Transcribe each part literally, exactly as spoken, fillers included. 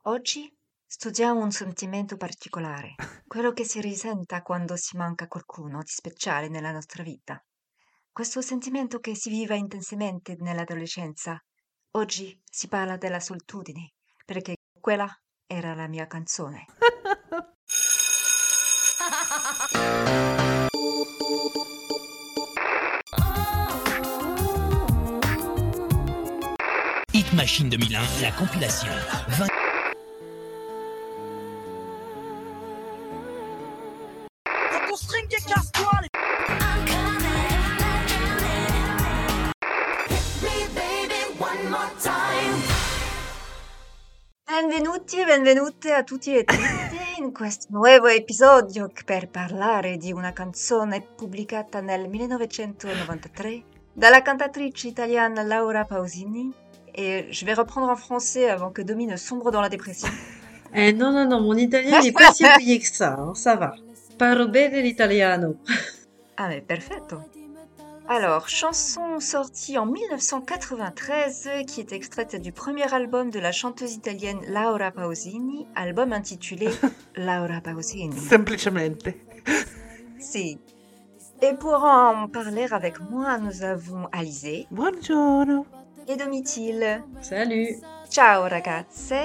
Oggi studiamo un sentimento particolare, quello che si risenta quando si manca qualcuno di speciale nella nostra vita. Questo sentimento che si vive intensamente nell'adolescenza. Oggi si parla della solitudine, perché quella era la mia canzone. Hit Machine deux mille un, la compilation. vingt... Faut qu'on string et casse-toi les... Benvenuti e benvenute a tutti e tutte in questo nuovo episodio per parlare di una canzone pubblicata nel millenovecentonovantatré dalla cantatrice italiana Laura Pausini. Et je vais reprendre en français avant que Domi ne sombre dans la dépression. Eh non, non, non, mon italien n'est pas si rouillé que ça, hein, ça va. Parlo bene l'italiano. Ah mais perfetto. Alors, chanson sortie en mille neuf cent quatre-vingt-treize, qui est extraite du premier album de la chanteuse italienne Laura Pausini, album intitulé Laura Pausini. Semplicemente. Si. Et pour en parler avec moi, nous avons Alizé Buongiorno. et Domitil. Salut. Ciao ragazze.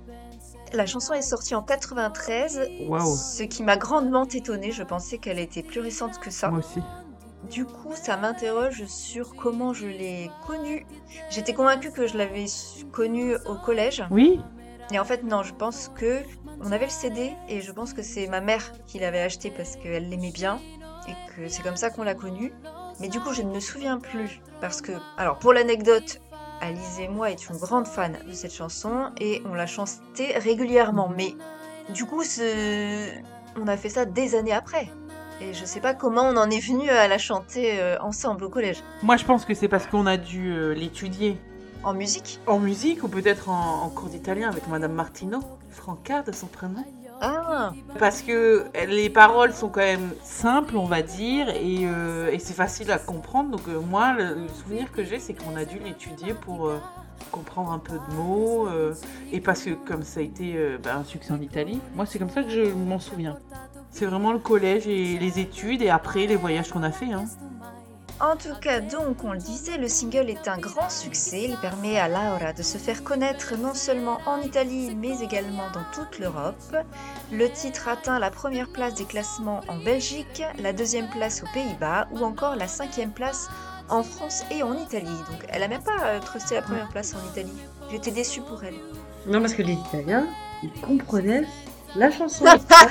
La chanson est sortie en quatre-vingt-treize, Waouh. ce qui m'a grandement étonnée. Je pensais qu'elle était plus récente que ça. Moi aussi. Du coup, ça m'interroge sur comment je l'ai connue. J'étais convaincue que je l'avais su- connue au collège. Oui. Et en fait, non, je pense que on avait le C D et je pense que c'est ma mère qui l'avait acheté parce qu'elle l'aimait bien et que c'est comme ça qu'on l'a connue. Mais du coup, je ne me souviens plus parce que, alors pour l'anecdote, Alice et moi étions grandes fans de cette chanson et on la chantait régulièrement. Mais du coup, ce- on a fait ça des années après. Et je sais pas comment on en est venu à la chanter euh, ensemble au collège. Moi, je pense que c'est parce qu'on a dû euh, l'étudier En musique. en musique ou peut-être en, en cours d'italien avec Madame Martino, Franca de son prénom. Ah, Parce que les paroles sont quand même simples, on va dire, et, euh, et c'est facile à comprendre. Donc euh, moi, le, le souvenir que j'ai, c'est qu'on a dû l'étudier pour euh, comprendre un peu de mots. euh, et parce que comme ça a été euh, bah, un succès en Italie, moi c'est comme ça que je m'en souviens. C'est vraiment le collège et les études et après les voyages qu'on a fait. Hein. en tout cas, donc, on le disait, le single est un grand succès. Il permet à Laura de se faire connaître non seulement en Italie, mais également dans toute l'Europe. Le titre atteint la première place des classements en Belgique, la deuxième place aux Pays-Bas ou encore la cinquième place en France et en Italie. Donc, elle a même pas euh, trusté la première place en Italie. J'étais déçue pour elle. Non, parce que les Italiens, ils comprenaient la chanson.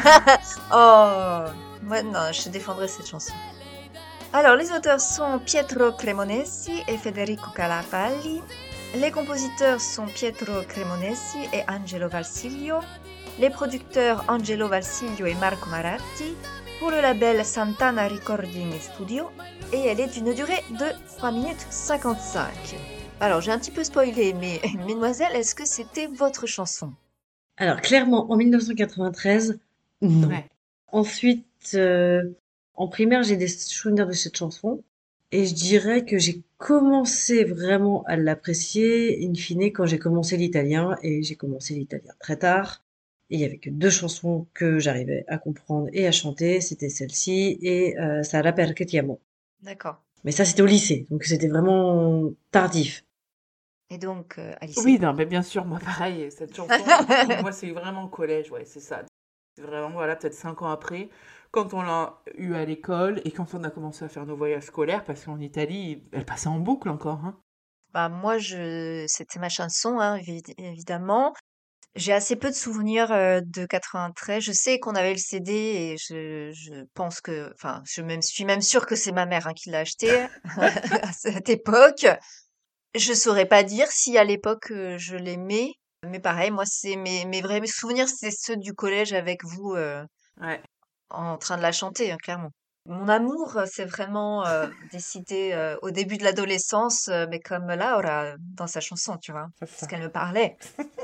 Oh, moi non, je défendrai cette chanson. Alors, les auteurs sont Pietro Cremonesi et Federico Calapalli. Les compositeurs sont Pietro Cremonesi et Angelo Valsilio. Les producteurs Angelo Valsilio et Marco Maratti. Pour le label Santana Recording Studio. Et elle est d'une durée de trois minutes cinquante-cinq. Alors, j'ai un petit peu spoilé, mais mesdemoiselles, est-ce que c'était votre chanson? Alors, clairement, en mille neuf cent quatre-vingt-treize, non. Ouais. Ensuite, euh, en primaire, j'ai des souvenirs de cette chanson. Et je dirais que j'ai commencé vraiment à l'apprécier, in fine, quand j'ai commencé l'italien. Et j'ai commencé l'italien très tard. Et il y avait que deux chansons que j'arrivais à comprendre et à chanter. C'était celle-ci et euh, Sarà perché ti amo. D'accord. Mais ça, c'était au lycée. Donc, c'était vraiment tardif. Et donc, euh, Alice. Oui, non, mais bien sûr, moi pareil, cette chanson, moi c'est vraiment collège, ouais, c'est ça. C'est vraiment, voilà, peut-être cinq ans après, quand on l'a eu à l'école et quand on a commencé à faire nos voyages scolaires, parce qu'en Italie, elle passait en boucle encore. Hein. Bah, moi, je... c'était ma chanson, hein, évi- évidemment. J'ai assez peu de souvenirs euh, de quatre-vingt-treize. Je sais qu'on avait le C D et je, je pense que, enfin, je même, suis même sûre que c'est ma mère hein, qui l'a acheté à cette époque. Je saurais pas dire si à l'époque euh, je l'aimais, mais pareil, moi, c'est mes, mes vrais souvenirs, c'est ceux du collège avec vous euh, Ouais. en train de la chanter, hein, clairement. Mon amour, euh, c'est vraiment euh, décidé euh, au début de l'adolescence, euh, mais comme Laura dans sa chanson, tu vois, C'est parce ça. qu'elle me parlait.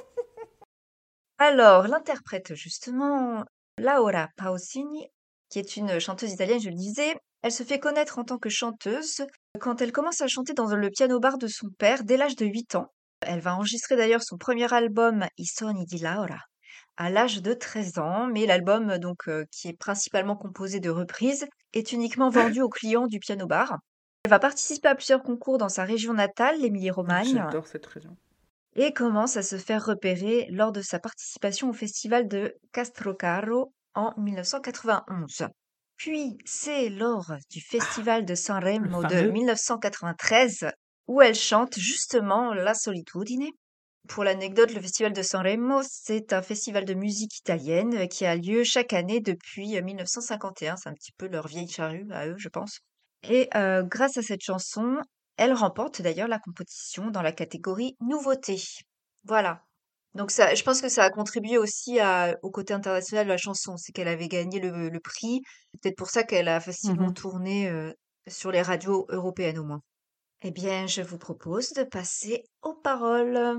Alors, l'interprète justement, Laura Pausini, qui est une chanteuse italienne, je le disais, elle se fait connaître en tant que chanteuse quand elle commence à chanter dans le piano-bar de son père dès l'âge de huit ans. Elle va enregistrer d'ailleurs son premier album I sogni di Laura à l'âge de treize ans, mais l'album donc euh, qui est principalement composé de reprises est uniquement vendu aux clients du piano bar. Elle va participer à plusieurs concours dans sa région natale, l'Émilie-Romagne, J'adore cette région. et commence à se faire repérer lors de sa participation au festival de Castrocaro en mille neuf cent quatre-vingt-onze. Puis c'est lors du festival de Le Sanremo de fameux. mille neuf cent quatre-vingt-treize où elle chante justement La Solitudine. Pour l'anecdote, le festival de Sanremo, c'est un festival de musique italienne euh, qui a lieu chaque année depuis euh, mille neuf cent cinquante et un. C'est un petit peu leur vieille charrue à eux, je pense. Et euh, grâce à cette chanson, elle remporte d'ailleurs la compétition dans la catégorie nouveauté. Voilà. Donc ça, je pense que ça a contribué aussi à- au côté international de la chanson, c'est qu'elle avait gagné le, le prix. C'est peut-être pour ça qu'elle a facilement Mhm. tourné euh, sur les radios européennes au moins. Eh bien, je vous propose de passer aux paroles.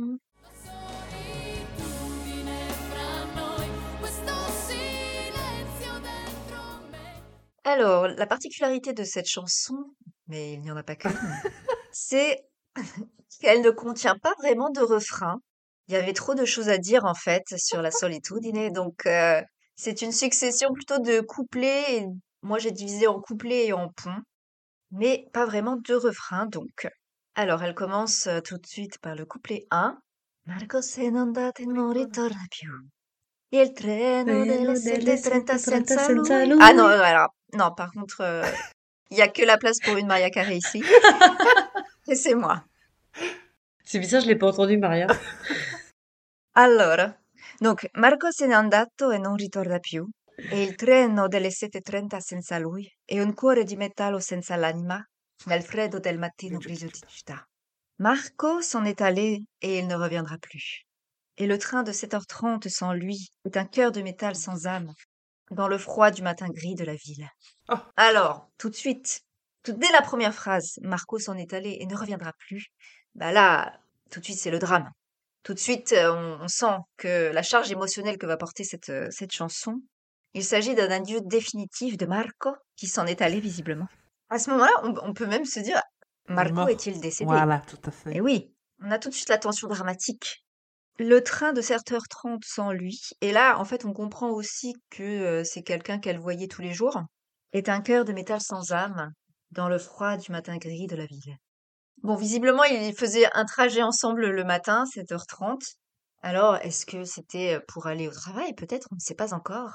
Alors, la particularité de cette chanson, mais il n'y en a pas qu'une, c'est qu'elle ne contient pas vraiment de refrain. Il y avait trop de choses à dire en fait sur la solitudine, donc euh, c'est une succession plutôt de couplets. Et moi, j'ai divisé en couplets et en ponts, mais pas vraiment de refrain donc. Alors, elle commence euh, tout de suite par le couplet un. Marco se n'è andato e non ritorna più. Il treno delle Treno delle sette e trenta sette e trenta senza senza lui. Ah non, lui. non, alors, non, par contre, euh, il y a que la place pour une Maria Carey ici. Et c'est moi. C'est bizarre, je l'ai pas entendu, Maria. Allora, donc, Marco se n'è andato e non ritorna più. E il treno delle sette e trenta senza lui. E un cuore di metallo senza l'anima. Nel freddo del mattino grigio di città. Marco s'en est allé et il ne reviendra plus. Et le train de sept heures trente sans lui est un cœur de métal sans âme, dans le froid du matin gris de la ville. Oh. Alors, tout de suite, tout, dès la première phrase, Marco s'en est allé et ne reviendra plus. Bah là, tout de suite, c'est le drame. Tout de suite, euh, on, on sent que la charge émotionnelle que va porter cette, euh, cette chanson, il s'agit d'un adieu définitif de Marco qui s'en est allé visiblement. À ce moment-là, on, on peut même se dire, Il est Marco mort. est-il décédé? Voilà, tout à fait. Et oui, on a tout de suite la tension dramatique. Le train de sept heures trente sans lui, et là, en fait, on comprend aussi que euh, c'est quelqu'un qu'elle voyait tous les jours, est un cœur de métal sans âme dans le froid du matin gris de la ville. Bon, visiblement, ils faisaient un trajet ensemble le matin, sept heures trente. Alors, est-ce que c'était pour aller au travail? Peut-être, on ne sait pas encore.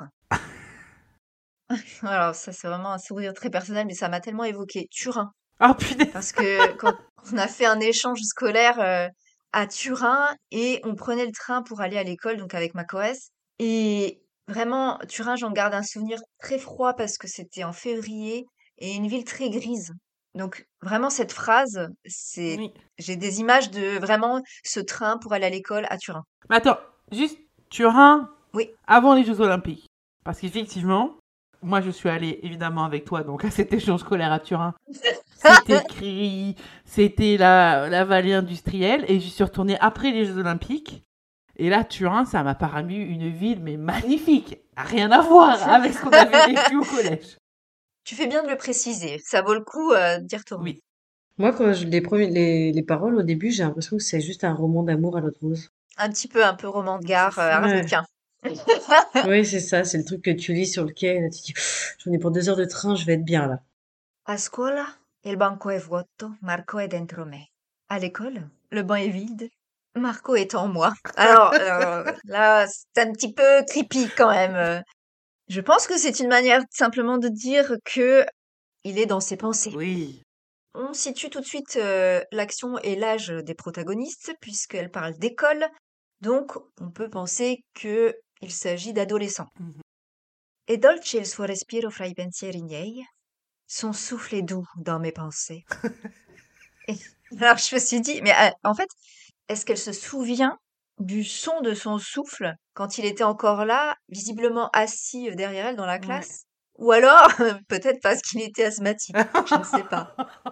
Alors, ça, c'est vraiment un sourire très personnel, mais ça m'a tellement évoqué Turin. Ah punaise. Parce que quand on a fait un échange scolaire euh, à Turin et on prenait le train pour aller à l'école, donc avec ma coës. Et vraiment, Turin, j'en garde un souvenir très froid parce que c'était en février et une ville très grise. Donc vraiment, cette phrase, c'est, Oui. j'ai des images de vraiment ce train pour aller à l'école à Turin. Mais attends, juste Turin Oui. avant les Jeux Olympiques. Parce qu'effectivement, moi je suis allée évidemment avec toi donc à cet échange scolaire à Turin. C'était gris, c'était la, la vallée industrielle et je suis retournée après les Jeux Olympiques. Et là, Turin, ça m'a paru une ville mais magnifique. Rien à voir avec ce qu'on avait vécu au collège. Tu fais bien de le préciser, ça vaut le coup euh, d'y retourner. Oui. Moi, quand je, les, premiers, les, les paroles, au début, j'ai l'impression que c'est juste un roman d'amour à l'autre rose. Un petit peu, un peu roman de gare, C'est euh, ça. arlequin. Oui, c'est ça, c'est le truc que tu lis sur le quai, là, tu te dis, j'en ai pour deux heures de train, je vais être bien là. A scuola, il banco è vuoto, Marco è dentro me. À l'école, le banc est vide, Marco est en moi. Alors, euh, là, c'est un petit peu creepy quand même. euh. Je pense que c'est une manière simplement de dire que il est dans ses pensées. Oui. On situe tout de suite euh, l'action et l'âge des protagonistes, puisqu'elle parle d'école, donc on peut penser que il s'agit d'adolescents. Mhm. E dolce il suo respiro fra i pensieri miei, son souffle est doux dans mes pensées. Et alors je me suis dit, mais euh, en fait, est-ce qu'elle se souvient du son de son souffle quand il était encore là, visiblement assis euh, derrière elle dans la Ouais. classe? Ou alors, peut-être parce qu'il était asthmatique, je ne sais pas.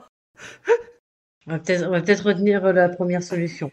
On va peut-être, on va peut-être retenir euh, la première solution.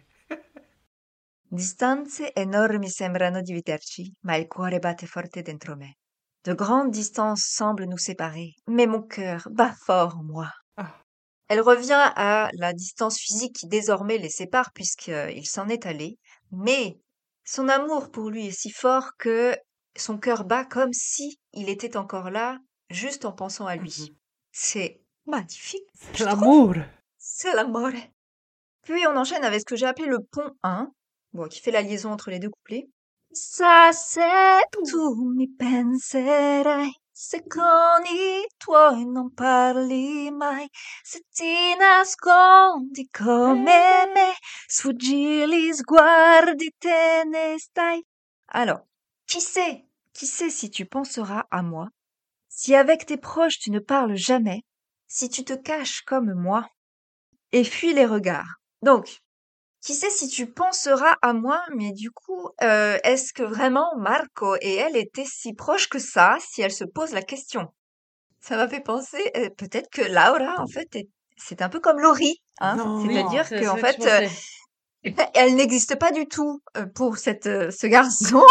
Distanze enormi sembrano dividerci, ma il cuore batte forte dentro me. De grandes distances semblent nous séparer, mais mon cœur bat fort en moi. Ah. Elle revient à la distance physique qui désormais les sépare puisqu'il s'en est allé, mais son amour pour lui est si fort que son cœur bat comme si il était encore là, juste en pensant à lui. Mhm. C'est magnifique, C'est je trouve. l'amour. C'est l'amore. Puis on enchaîne avec ce que j'ai appelé le pont un, bon, qui fait la liaison entre les deux couplets. Sa se tu mi penserai, se con i tuoi non parli mai, se ti nascondi come me, sfuggi gli sguardi te ne stai. Alors, qui sait, qui sait si tu penseras à moi, si avec tes proches tu ne parles jamais, si tu te caches comme moi et fuis les regards. Donc, qui sait si tu penseras à moi, mais du coup, euh, est-ce que vraiment Marco et elle étaient si proches que ça, si elle se pose la question? Ça m'a fait penser, euh, peut-être que Laura, en fait, est- c'est un peu comme Laurie, hein? Non. Oui, C'est-à-dire c'est que, c'est en ça que je fait, euh, pensais. elle n'existe pas du tout euh, pour cette, euh, ce garçon.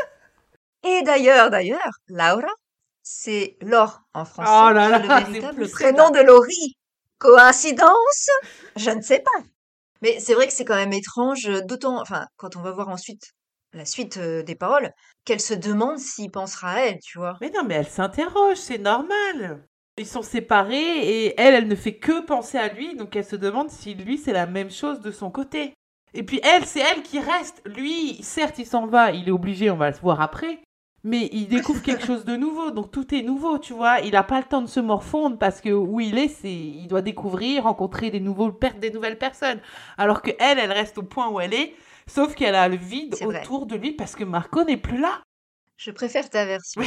Et d'ailleurs, d'ailleurs, Laura, c'est Laure en français, Oh là qui est le là, c'est véritable poussé prénom là. de Laurie. Coïncidence? Je ne sais pas. Mais c'est vrai que c'est quand même étrange, euh, d'autant, enfin, quand on va voir ensuite la suite euh, des paroles, qu'elle se demande s'il pensera à elle, tu vois. Mais non, mais elle s'interroge, c'est normal. Ils sont séparés et elle, elle ne fait que penser à lui, donc elle se demande si lui, c'est la même chose de son côté. Et puis elle, c'est elle qui reste. Lui, certes, il s'en va, il est obligé, on va le voir après, mais il découvre quelque chose de nouveau, donc tout est nouveau, tu vois. Il n'a pas le temps de se morfondre parce que où il est, c'est, il doit découvrir, rencontrer des, nouveaux per- des nouvelles personnes. Alors que elle, elle reste au point où elle est, sauf qu'elle a le vide C'est vrai. autour de lui parce que Marco n'est plus là. Je préfère ta version.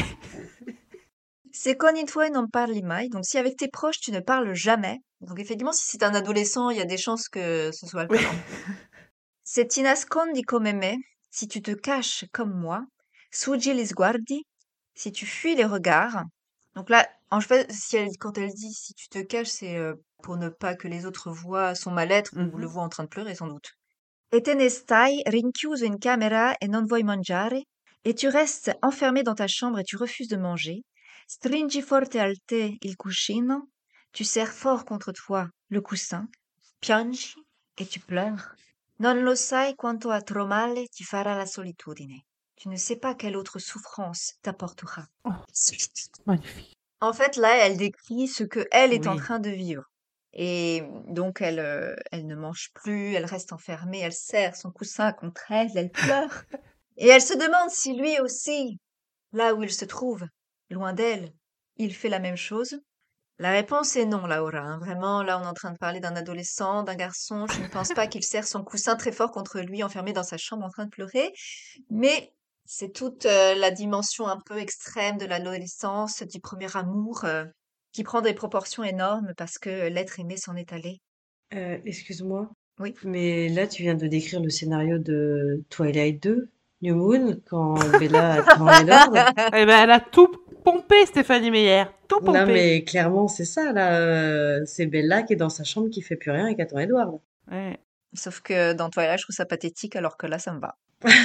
C'est con i tuoi non parli mai. Donc, si avec tes proches, tu ne parles jamais. Donc, effectivement, si c'est un adolescent, il y a des chances que ce soit le Oui. cas. Se ti nascondi come me, si tu te caches comme moi. Sfuggi gli sguardi, si tu fuis les regards. Donc là, en fait, si elle, quand elle dit si tu te caches, c'est euh, pour ne pas que les autres voient son mal-être ou le Mhm. voient en train de pleurer, sans doute. E te ne stai rinchiuso in camera e non vuoi mangiare, et tu restes enfermé dans ta chambre et tu refuses de manger. Stringi forte al te il cuscino, tu serres fort contre toi le coussin. Piangi et tu pleures. Non lo sai quanto altro male ti farà la solitudine. Tu ne sais pas quelle autre souffrance t'apportera. Oh, Solitude. magnifique. En fait, là, elle décrit ce que elle est en Oui. train de vivre. Et donc, elle, euh, elle ne mange plus, elle reste enfermée, elle serre son coussin contre elle, elle pleure. Et elle se demande si lui aussi, là où il se trouve, loin d'elle, il fait la même chose. La réponse est non, Laura, hein. Vraiment, là, on est en train de parler d'un adolescent, d'un garçon. Je ne pense pas qu'il serre son coussin très fort contre lui, enfermé dans sa chambre en train de pleurer. Mais c'est toute euh, la dimension un peu extrême de l'adolescence, du premier amour, euh, qui prend des proportions énormes parce que l'être aimé s'en est allé. Euh, excuse-moi, Oui. mais là, tu viens de décrire le scénario de Twilight deux, New Moon, quand Bella attend Edward. Eh ben, elle a tout pompé, Stéphanie Meyer. Tout Non, pompé. mais clairement, c'est ça, là. euh, C'est Bella qui est dans sa chambre, qui fait plus rien et qui attend Edward. Ouais. Sauf que dans Twilight, je trouve ça pathétique, alors que là, ça me va.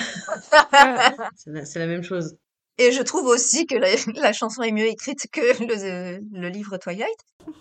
C'est la, c'est la même chose. Et je trouve aussi que la, la chanson est mieux écrite que le, le livre Twilight.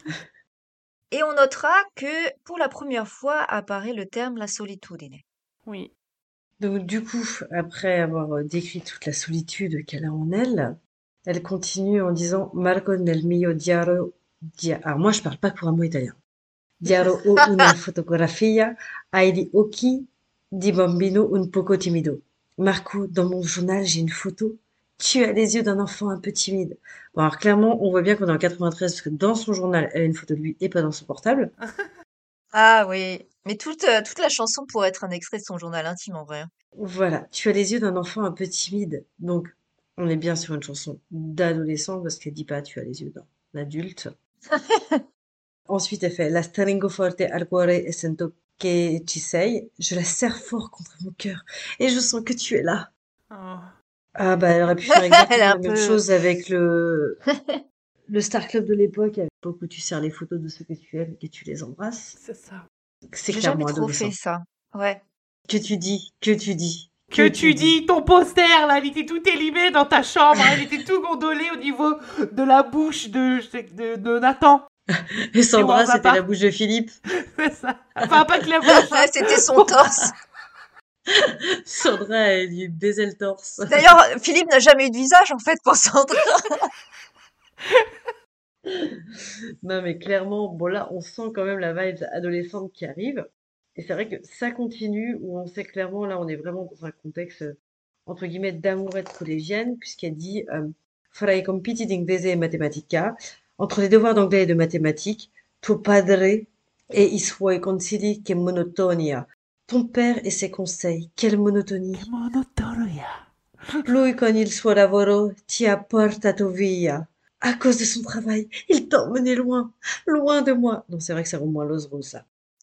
Et on notera que pour la première fois apparaît le terme la solitudine. Oui. Donc, du coup, après avoir euh, décrit toute la solitude qu'elle a en elle, elle continue en disant Marco nel mio diario. dia- Alors, moi, je parle pas couramment italien. Diario ho una fotografia, hai gli occhi di bambino un poco timido. Marco, dans mon journal, j'ai une photo. Tu as les yeux d'un enfant un peu timide. Bon, alors clairement, on voit bien qu'on est en quatre-vingt-treize parce que dans son journal, elle a une photo de lui et pas dans son portable. Ah oui, mais toute, euh, toute la chanson pourrait être un extrait de son journal intime en vrai. Voilà, tu as les yeux d'un enfant un peu timide. Donc, on est bien sur une chanson d'adolescent parce qu'elle dit pas tu as les yeux d'un adulte. Ensuite, elle fait La stringo forte al cuore e sento che ci sei. Je la serre fort contre mon cœur et je sens que tu es là. Oh. Ah bah, elle aurait pu faire Elle est exactement un la même peu... chose avec le, le Star Club de l'époque, à l'époque où tu serres les photos de ceux que tu aimes et que tu les embrasses. C'est ça. C'est J'ai jamais clairement trop adolescent. fait ça. Ouais. Que tu dis, que tu dis, Que tu dis, ton poster, là, il était tout élimé dans ta chambre, hein, il était tout gondolé au niveau de la bouche de, de, de Nathan. Et Sandra, Wanza c'était la part. bouche de Philippe. C'est ça. Enfin, pas que la bouche. hein. C'était son torse. Sandra, elle lui baisait le torse. D'ailleurs, Philippe n'a jamais eu de visage, en fait, pour Sandra. Non, mais clairement, bon là, on sent quand même la vibe adolescente qui arrive. Et c'est vrai que ça continue, où on sait clairement, là, on est vraiment dans un contexte, euh, entre guillemets, d'amourette collégienne, puisqu'elle dit euh, fra i compiti di inglese e matematica, entre les devoirs d'anglais et de mathématiques, tuo padre e i suoi consigli che monotonia. Ton père et ses conseils, quelle monotonie. Che monotonia. Lui con il suo lavoro ti ha portato via. À cause de son travail, il t'a emmené loin, loin de moi. Non, c'est vrai que ça rend moins l'osro, ça.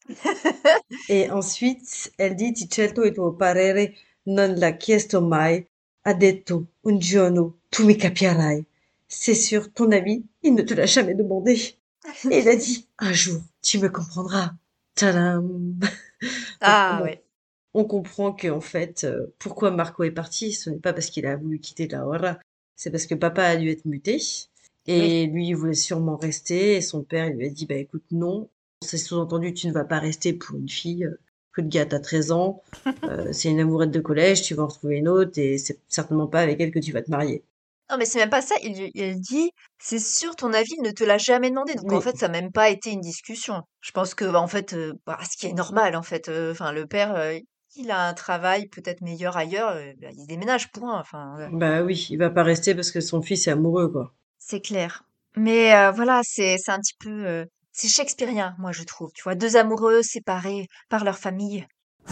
Et ensuite, elle dit, ti certo il tuo parere non l'ha chiesto mai. Ha detto, un giorno, tu mi capirai. C'est sûr, ton avis, il ne te l'a jamais demandé. Et il a dit, un jour, tu me comprendras. Tadam. Donc, Ah, bon, ouais. on comprend que en fait, euh, pourquoi Marco est parti, ce n'est pas parce qu'il a voulu quitter la Hora, c'est parce que papa a dû être muté. Oui. Et lui, il voulait sûrement rester. Et son père, il lui a dit, bah écoute, non. C'est sous-entendu, tu ne vas pas rester pour une fille. euh, Que de gars, t'as treize ans. euh, c'est une amourette de collège, tu vas en retrouver une autre. Et c'est certainement pas avec elle que tu vas te marier. Non, mais c'est même pas ça. Il, lui- il dit, c'est sûr, ton avis, il ne te l'a jamais demandé. Donc, en Oui, fait, ça n'a même pas été une discussion. Je pense que, bah, en fait, euh, bah, ce qui est normal, en fait. euh, Enfin, le père, euh, il a un travail peut-être meilleur ailleurs. euh, bah, il déménage, point. Enfin, euh, bah oui, il va pas rester parce que son fils est amoureux, quoi. c'est clair. Mais euh, voilà, c'est c'est un petit peu, euh, c'est shakespearien, moi, je trouve. Tu vois, deux amoureux séparés par leur famille.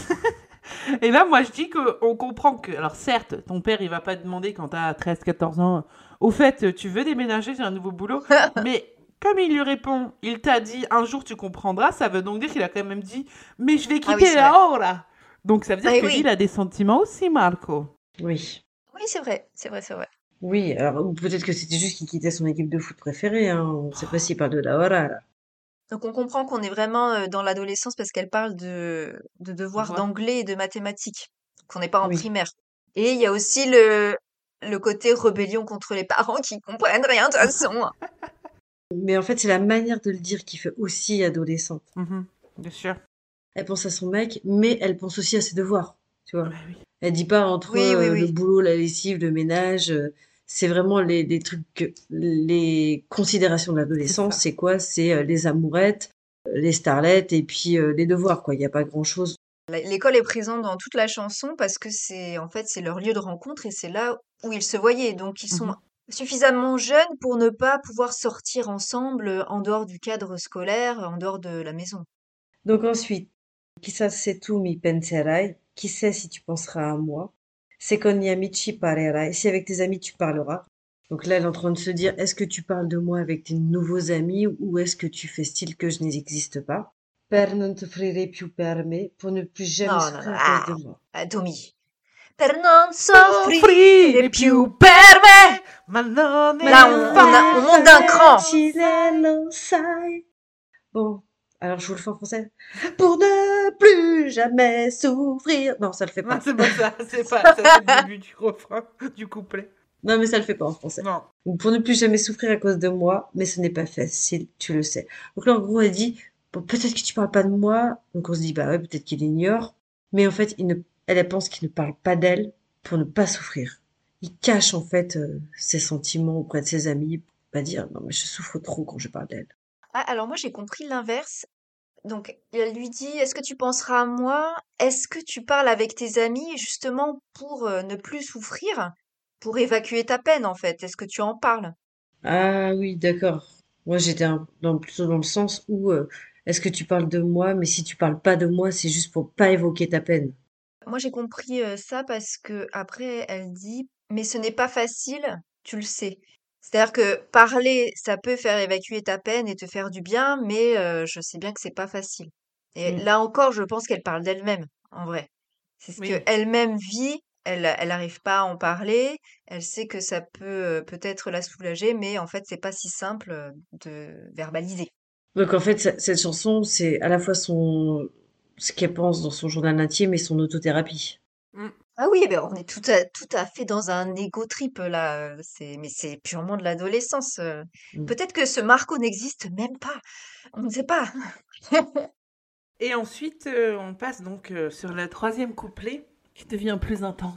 Et là, moi, je dis qu'on comprend que. Alors, certes, ton père, il va pas te demander quand t'as treize quatorze ans, au fait, tu veux déménager, j'ai un nouveau boulot. Mais comme il lui répond, il t'a dit un jour tu comprendras, ça veut donc dire qu'il a quand même dit, mais je vais Ah oui, quitter c'est la vrai. hora. Donc, ça veut dire Ah que lui, il oui, a des sentiments aussi, Marco. Oui. oui, c'est vrai, c'est vrai, c'est vrai. Oui, alors ou peut-être que c'était juste qu'il quittait son équipe de foot préférée, hein. On sait pas s'il parle de la Hora, là. Donc on comprend qu'on est vraiment euh, dans l'adolescence parce qu'elle parle de, de devoirs Devoir. d'anglais et de mathématiques. Donc on n'est pas en Oui. primaire. Et il y a aussi le, le côté rébellion contre les parents qui comprennent rien de toute façon. Mais en fait, c'est la manière de le dire qui fait aussi adolescente. Mhm, bien sûr. Elle pense à son mec, mais elle pense aussi à ses devoirs, tu Ah vois. bah oui. Elle dit pas entre Oui, oui, euh, le oui. boulot, la lessive, le ménage. euh, c'est vraiment les, les trucs, que- les considérations de C'est l'adolescence. ça. C'est quoi? C'est euh, les amourettes, euh, les starlettes et puis euh, les devoirs, quoi. Il n'y a pas grand-chose. La- L'école est présente dans toute la chanson parce que c'est en fait c'est leur lieu de rencontre et c'est là où ils se voyaient. Donc ils sont Mhm. suffisamment jeunes pour ne pas pouvoir sortir ensemble euh, en dehors du cadre scolaire, en dehors de la maison. Donc ensuite, chissà se tu mi penserai, qui sait si tu penseras à moi, se con gli amici parlerai, si avec tes amis tu parleras. Donc là, elle est en train de se dire, est-ce que tu parles de moi avec tes nouveaux amis ou est-ce que tu fais style que je n'existe pas? Per non t'offrire più per me, pour ne plus jamais Non, non, non. souffrir à cause de Ah, moi. ah, Tommy. Per non soffrire Soffrire più più per me. ma non Ma Là, è on, non on, a, è on monte d'un cran. facile, lo sai. Bon, alors je vous le fais en français. Pour ne plus jamais souffrir. Non, ça le fait Non, pas. c'est pas ça, c'est pas ça, c'est le début du refrain, du couplet. Non, mais ça le fait pas en français. Non. Donc, pour ne plus jamais souffrir à cause de moi, mais ce n'est pas facile, tu le sais. Donc là, en gros, elle dit, bon, peut-être que tu parles pas de moi. Donc on se dit, bah ouais, peut-être qu'il ignore. Mais en fait, il ne, elle, elle pense qu'il ne parle pas d'elle pour ne pas souffrir. Il cache en fait euh, ses sentiments auprès de ses amis pour pas dire, non, mais je souffre trop quand je parle d'elle. Ah, alors moi, j'ai compris l'inverse. Donc, elle lui dit, est-ce que tu penseras à moi? Est-ce que tu parles avec tes amis justement pour euh, ne plus souffrir? Pour évacuer ta peine, en fait. Est-ce que tu en parles? Ah oui, d'accord. Moi, j'étais un- dans, plutôt dans le sens où, euh, est-ce que tu parles de moi, mais si tu parles pas de moi, c'est juste pour pas évoquer ta peine. Moi, j'ai compris euh, ça parce que après, elle dit, mais ce n'est pas facile, tu le sais. C'est-à-dire que parler, ça peut faire évacuer ta peine et te faire du bien, mais euh, je sais bien que c'est pas facile. Et Mm. là encore, je pense qu'elle parle d'elle-même, en vrai. C'est ce Oui. qu'elle-même vit, elle, elle n'arrive pas à en parler, elle sait que ça peut euh, peut-être la soulager, mais en fait, c'est pas si simple euh, de verbaliser. Donc en fait, ce- cette chanson, c'est à la fois son, ce qu'elle pense dans son journal intime et son autothérapie. Mm. Ah oui, ben on est tout à, tout à fait dans un ego trip là. euh, C'est, mais c'est purement de l'adolescence. euh. Mm. Peut-être que ce Marco n'existe même pas. On ne sait pas. Et ensuite, euh, on passe donc euh, sur le troisième couplet qui devient plus intense.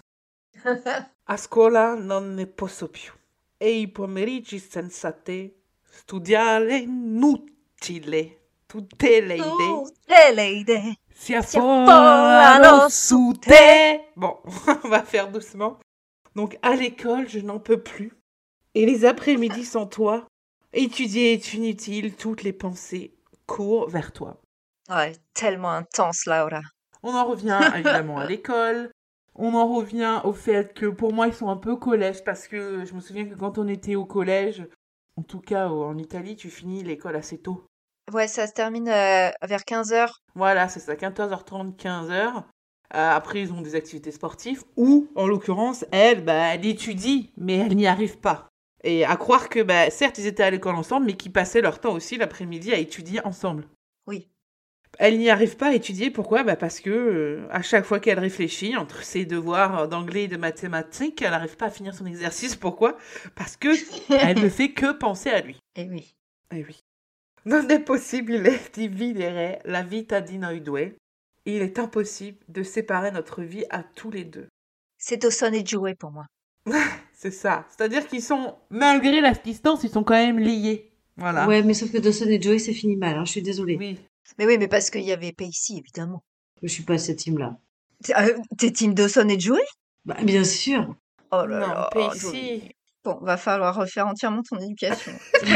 A scuola non ne posso più e i pomeriggi senza te studiare inutile. Tutte le idee Tutte le idee si si affollano affollano su su te. te. Bon, on va faire doucement. Donc à l'école, je n'en peux plus. Et les après-midi sans toi, étudier est inutile, toutes les pensées courent vers toi. Ouais, tellement intense, Laura. On en revient évidemment à l'école. On en revient au fait que pour moi, ils sont un peu collège parce que je me souviens que quand on était au collège, en tout cas au- en Italie, tu finis l'école assez tôt. Ouais, ça se termine euh, vers quinze heures. Voilà, c'est ça, quatorze heures trente, quinze heures. Euh, après, ils ont des activités sportives ou, en l'occurrence, elle, bah, elle étudie, mais elle n'y arrive pas. Et à croire que, bah, certes, ils étaient à l'école ensemble, mais qu'ils passaient leur temps aussi l'après-midi à étudier ensemble. Oui. Elle n'y arrive pas à étudier, pourquoi? Bah parce que euh, à chaque fois qu'elle réfléchit entre ses devoirs d'anglais et de mathématiques, elle n'arrive pas à finir son exercice. Pourquoi? Parce que elle ne fait que penser à lui. Et oui. Eh oui. Non è possibile dividere la vita di noi due. Il est impossible de séparer notre vie à tous les deux. C'est Dawson et Joey pour moi. C'est ça. C'est-à-dire qu'ils sont, malgré la distance, ils sont quand même liés. Voilà. Ouais, mais sauf que Dawson et Joey, c'est fini mal, hein, je suis désolée. Oui. Mais oui, mais parce qu'il y avait Pacey, évidemment. Je suis pas cette team-là. T'es euh, t'es team Dawson et Joey? Bah, bien sûr. Oh là Non, là, Pacey. Joey. Bon, va falloir refaire entièrement ton éducation.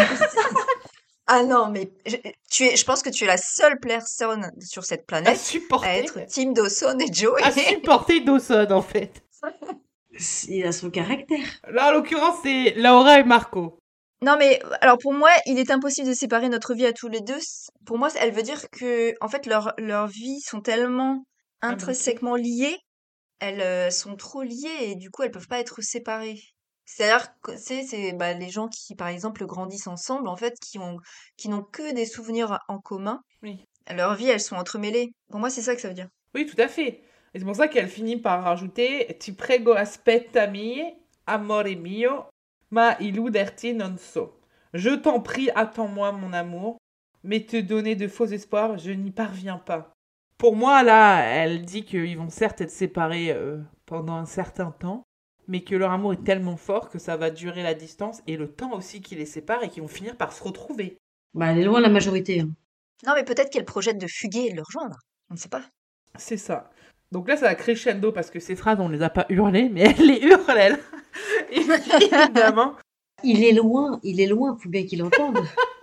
Ah non, mais je, tu es, je pense que tu es la seule personne sur cette À planète à supporter. être team Dawson et Joey. À supporter Dawson, en fait. Il a son caractère. Là, en l'occurrence, c'est Laura et Marco. Non, mais alors pour moi, il est impossible de séparer notre vie à tous les deux. C- Pour moi, elle veut dire que, en fait, leurs leurs vies sont tellement Imbriqués. intrinsèquement liées, elles euh, sont trop liées et du coup, elles peuvent pas être séparées. C'est-à-dire que c'est c'est bah, les gens qui, par exemple, grandissent ensemble, en fait, qui ont qui n'ont que des souvenirs en commun. Oui. Leurs vies, elles sont entremêlées. Pour moi, c'est ça que ça veut dire. Oui, tout à fait. Et c'est pour ça qu'elle finit par rajouter Ti prego aspettami, amore mio, ma illuderti non so. Je t'en prie, attends-moi, mon amour, mais te donner de faux espoirs, je n'y parviens pas. Pour moi, là, elle dit qu'ils vont certes être séparés euh, pendant un certain temps, mais que leur amour est tellement fort que ça va durer la distance et le temps aussi qui les sépare et qu'ils vont finir par se retrouver. Bah, elle est loin la majorité. Hein. Non, mais peut-être qu'elle projette de fuguer et de le rejoindre. On ne sait pas. C'est ça. Donc là, ça va crescendo parce que ces phrases, on ne les a pas hurlées, mais elle les hurle, elle. Évidemment. Il est loin, il est loin, faut bien qu'il entende.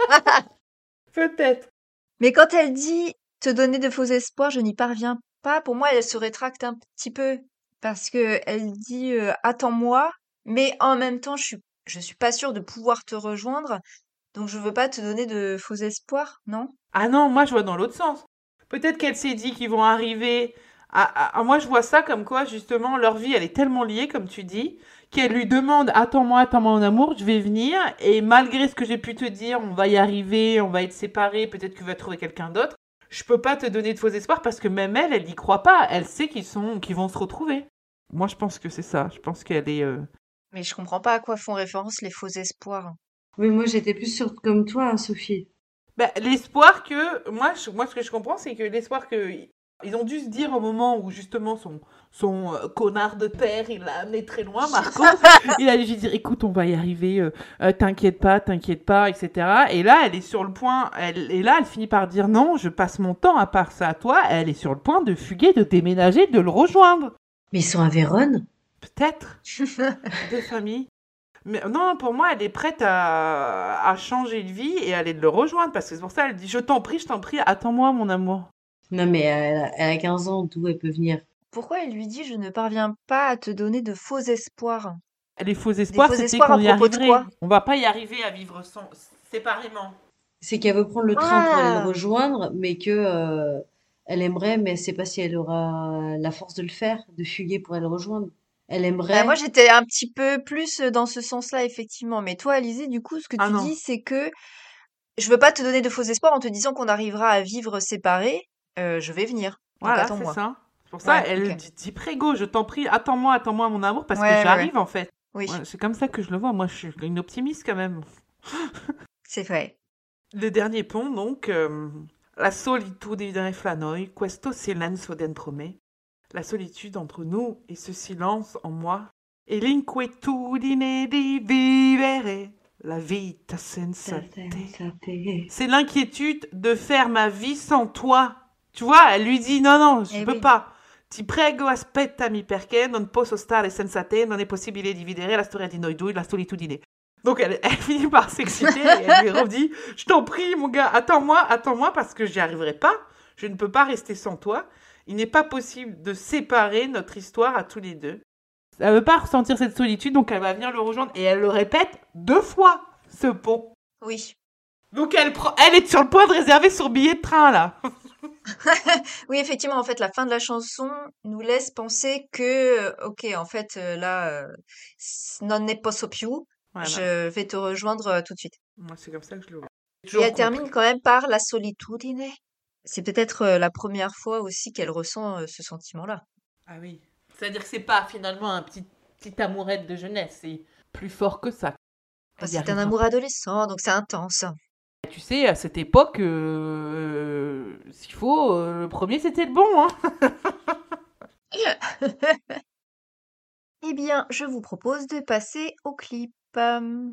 Peut-être. Mais quand elle dit te donner de faux espoirs, je n'y parviens pas, pour moi, elle se rétracte un petit peu. Parce que elle dit euh, attends-moi, mais en même temps, je suis, je suis pas sûre de pouvoir te rejoindre. Donc, je veux pas te donner de faux espoirs, non? Ah non, moi, je vois dans l'autre sens. Peut-être qu'elle s'est dit qu'ils vont arriver à, à- à- Moi, je vois ça comme quoi, justement, leur vie, elle est tellement liée, comme tu dis, qu'elle lui demande attends-moi, attends-moi, mon amour, je vais venir. Et malgré ce que j'ai pu te dire, on va y arriver, on va être séparés, peut-être que tu vas trouver quelqu'un d'autre. Je peux pas te donner de faux espoirs parce que même elle, elle n'y croit pas. Elle sait qu'ils sont, qu'ils vont se retrouver. Moi, je pense que c'est ça. Je pense qu'elle est. euh, Mais je comprends pas à quoi font référence les faux espoirs. Oui, moi j'étais plus sûre comme toi, hein, Sophie. Bah, l'espoir que. Moi, je- moi, ce que je comprends, c'est que l'espoir que. Ils ont dû se dire au moment où, justement, son, son euh, connard de père, il l'a amené très loin, Marco. Il a dû dire écoute, on va y arriver, euh, euh, t'inquiète pas, t'inquiète pas, et cetera. Et là, elle est sur le point. Elle, et là, elle finit par dire non, je passe mon temps à part ça à toi. Elle est sur le point de fuguer, de déménager, de le rejoindre. Mais ils sont à Vérone. Peut-être. De famille. Mais non, pour moi, elle est prête à, à changer de vie et à aller le rejoindre. Parce que c'est pour ça qu'elle dit je t'en prie, je t'en prie, attends-moi, mon amour. Non, mais elle a, elle a quinze ans, d'où elle peut venir? Pourquoi elle lui dit je ne parviens pas à te donner de faux espoirs? Les faux espoirs, faux c'était espoirs qu'on à y propos de arriverait. quoi? On va pas y arriver à vivre sans, séparément. C'est qu'elle veut prendre le train pour aller le Ah! rejoindre, mais que euh, elle aimerait, mais elle sait pas si elle aura la force de le faire, de fuguer pour aller le rejoindre. Elle Bah, aimerait. moi, j'étais un petit peu plus euh, dans ce sens-là, effectivement. Mais toi, Alizé, du coup, ce que Ah tu non. dis, c'est que je veux pas te donner de faux espoirs en te disant qu'on arrivera à vivre séparés. Euh, je vais venir. Donc, Voilà, c'est attends-moi. ça. C'est pour ça, Ouais, elle ok. dit, dit prégo, je t'en prie, attends-moi, attends-moi, mon amour, parce Ouais, que ouais, j'arrive, ouais. en fait. Oui, Ouais, c'est comme ça que je le vois. Moi, je suis une optimiste, quand même. c'est vrai. Le dernier pont, donc, euh, la solitudine fra noi, questo silenzio dentro me. La solitude entre nous et ce silence en moi. Et l'inquiétude di vivere la vita senza te. C'est l'inquiétude de faire ma vie sans toi. Tu vois, elle lui dit non, non, je Eh peux oui. pas. Ti prego, aspettami perché non posso stare senza te, non è possibile dividere la storia di noi due, la solitudine. Donc elle, elle finit par s'exciter et elle lui redit je t'en prie, mon gars, attends-moi, attends-moi parce que j'y arriverai pas. Je ne peux pas rester sans toi. Il n'est pas possible de séparer notre histoire à tous les deux. Elle veut pas ressentir cette solitude, donc elle va venir le rejoindre et elle le répète deux fois, ce pont. Oui. Donc elle, prend, elle est sur le point de réserver son billet de train, là. Oui, effectivement, en fait, la fin de la chanson nous laisse penser que, euh, ok, en fait, euh, là, euh, s- non è posso più, Voilà. je vais te rejoindre euh, tout de suite. Moi, c'est comme ça que je le vois. Et Toujours elle compris. termine quand même par la solitudine. C'est peut-être euh, la première fois aussi qu'elle ressent euh, ce sentiment-là. Ah oui. C'est-à-dire que c'est pas finalement un petit, petit amourette de jeunesse, c'est plus fort que ça. Elle y C'est un arrivera amour pas. adolescent, donc c'est intense. Tu sais, à cette époque, euh, s'il faut, euh, le premier c'était le bon, hein. Eh bien, je vous propose de passer au clip. Euh,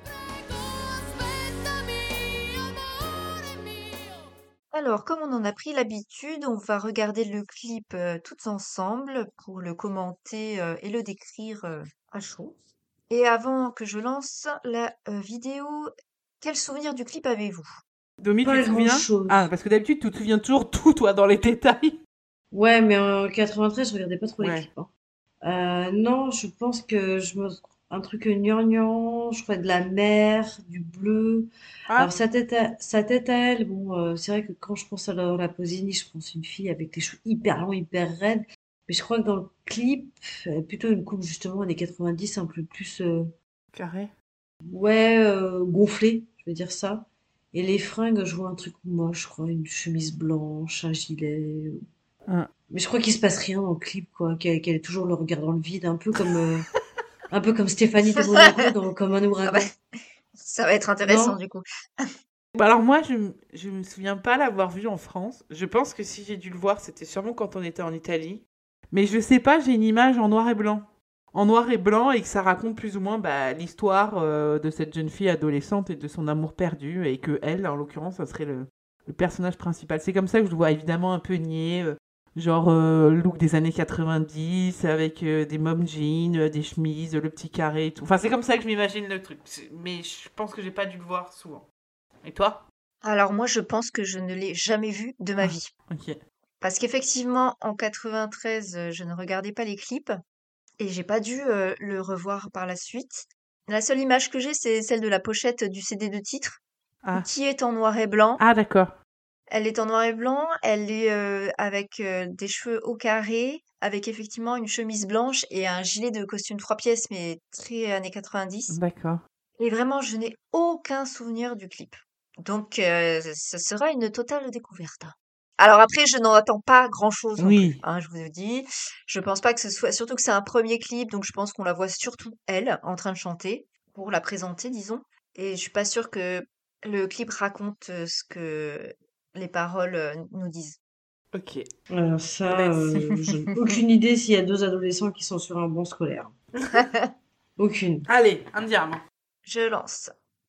Alors, comme on en a pris l'habitude, on va regarder le clip euh, toutes ensemble pour le commenter euh, et le décrire euh, à chaud. Et avant que je lance la euh, vidéo, quel souvenir du clip avez-vous? Domi, tu Pas te souviens? grand-chose. Ah, parce que d'habitude, tu te souviens toujours tout, toi, dans les détails. Ouais, mais en quatre-vingt-treize, je regardais pas trop les Ouais. clips, hein. Euh, non, je pense que je me... un truc gnangnan, je crois de la mer, du bleu. Ah, Alors sa tête à, sa tête à elle, bon, euh, c'est vrai que quand je pense à Laura Pausini, je pense à une fille avec des cheveux hyper longs, hyper raides. Mais je crois que dans le clip, elle a plutôt une coupe justement années quatre-vingt-dix, un peu plus, euh, carré. ouais, euh, gonflée, je vais dire ça. Et les fringues, je vois un truc moche, je crois, une chemise blanche, un gilet. Hein. Mais je crois qu'il se passe rien dans le clip, quoi, qu'elle qu'elle ait toujours le regard dans le vide, un peu comme, euh, un peu comme Stéphanie de Monaco dans Comme un Ah bah, ouragan. ça va être intéressant Non? du coup. Bah alors moi, je, m- je me souviens pas l'avoir vu en France. Je pense que si j'ai dû le voir, c'était sûrement quand on était en Italie. Mais je sais pas, j'ai une image en noir et blanc. En noir et blanc et que ça raconte plus ou moins bah, l'histoire euh, de cette jeune fille adolescente et de son amour perdu. Et que elle, en l'occurrence, ça serait le, le personnage principal. C'est comme ça que je le vois évidemment un peu niais. euh, genre euh, look des années quatre-vingt-dix avec euh, des mom jeans, euh, des chemises, le petit carré et tout. Enfin, c'est comme ça que je m'imagine le truc. C'est- Mais je pense que j'ai pas dû le voir souvent. Et toi? Alors moi, je pense que je ne l'ai jamais vu de ma Ah. vie. Ok. Parce qu'effectivement, en quatre-vingt-treize, euh, je ne regardais pas les clips et j'ai pas dû euh, le revoir par la suite. La seule image que j'ai, c'est celle de la pochette du C D de titre, Ah, qui est en noir et blanc. ah d'accord. Elle est en noir et blanc, elle est euh, avec euh, des cheveux au carré, avec effectivement une chemise blanche et un gilet de costume trois pièces, mais très années quatre-vingt-dix. D'accord. Et vraiment, je n'ai aucun souvenir du clip. Donc, euh, ce sera une totale découverte. Alors après, je n'en attends pas grand-chose non plus, Oui. hein, je vous le dis. Je pense pas que ce soit... Surtout que c'est un premier clip, donc je pense qu'on la voit surtout, elle, en train de chanter, pour la présenter, disons. Et je suis pas sûre que le clip raconte euh, ce que les paroles euh, nous disent. Ok. Alors ça, Merci. euh, je n'ai aucune idée s'il y a deux adolescents qui sont sur un banc scolaire. Aucune. Allez, andiamo. Je lance.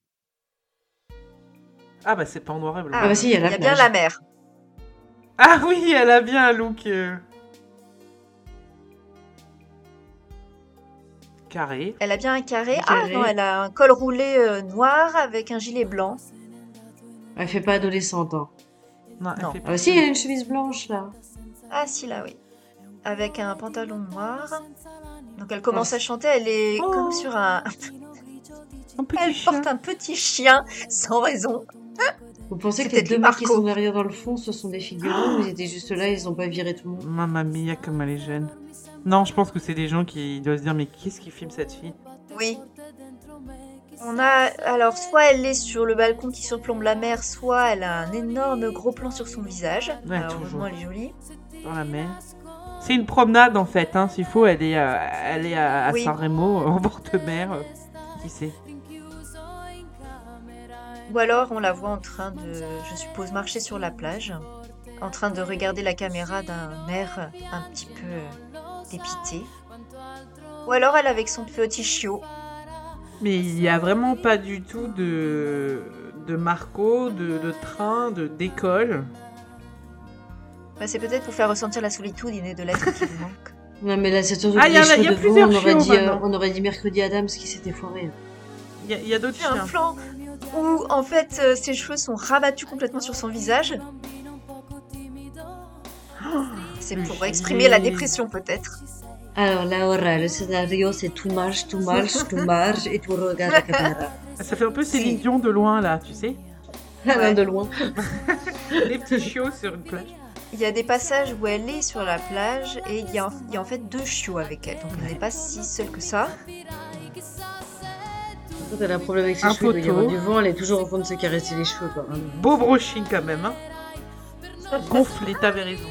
Ah bah c'est pas en noir et blanc. Ah bah si, il y a la il y a bien plage. la mer. Ah oui, elle a bien un look euh, carré. Elle a bien un carré. Un Ah carré. non, elle a un col roulé euh, noir avec un gilet blanc. Elle fait pas adolescente, hein. Non, elle Non. fait Ah pas. bah si, il y a une chemise blanche, là. Ah si, là, oui. Avec un pantalon noir. Donc elle commence Ah. à chanter, elle est Oh. comme sur un... Un petit Elle chien. porte un petit chien, sans raison. Vous pensez que C'était les deux du mecs qui Marco. sont derrière dans le fond, ce sont des figurants ou ils étaient juste là, ils ont pas viré tout le monde? Mamma mia, comme elle est jeune. Non, je pense que c'est des gens qui doivent se dire mais qu'est-ce qui filme cette fille? Oui. On a... Alors, soit elle est sur le balcon qui surplombe la mer, soit elle a un énorme gros plan sur son visage. Ouais, Alors, toujours. heureusement, elle est jolie. Dans la mer. C'est une promenade en fait, hein. S'il faut, elle est à, elle est à, à Oui. Saint-Rémy, en bord de mer. euh, Qui sait? Ou alors on la voit en train de, je suppose, marcher sur la plage, en train de regarder la caméra d'un air un petit peu euh, dépité. Ou alors elle avec son petit chiot. Mais il n'y a vraiment pas du tout de, de Marco, de, de train, de d'école. Bah, c'est peut-être pour faire ressentir la solitude et de l'être qui vous manque. Non, mais là, c'est surtout Ah, que y en les a- cheveux y a devant, plusieurs on aurait chiots, dit, euh, maintenant. on aurait dit mercredi Adams qui s'était foiré. Il y a, il y a d'autres Il y a un chiens. plan où en fait euh, ses cheveux sont rabattus complètement sur son visage. C'est le pour gilet. exprimer la dépression peut-être. Alors, Laura, le scénario, c'est tout marche, tout marche, tout marche, et tu regardes la caméra. Ça fait un peu Si. Céline Dion de loin, là, tu sais. Alain de loin. Les petits chiots sur une plage. Il y a des passages où elle est sur la plage et il y a, il y a en fait deux chiots avec elle. Donc elle n'est pas si seule que ça. Quand elle a un problème avec ses Un cheveux, il doit y avoir photo. du vent, elle est toujours en train de se caresser les cheveux, quoi. Beau brushing quand même, hein. Gonflé, t'avais raison.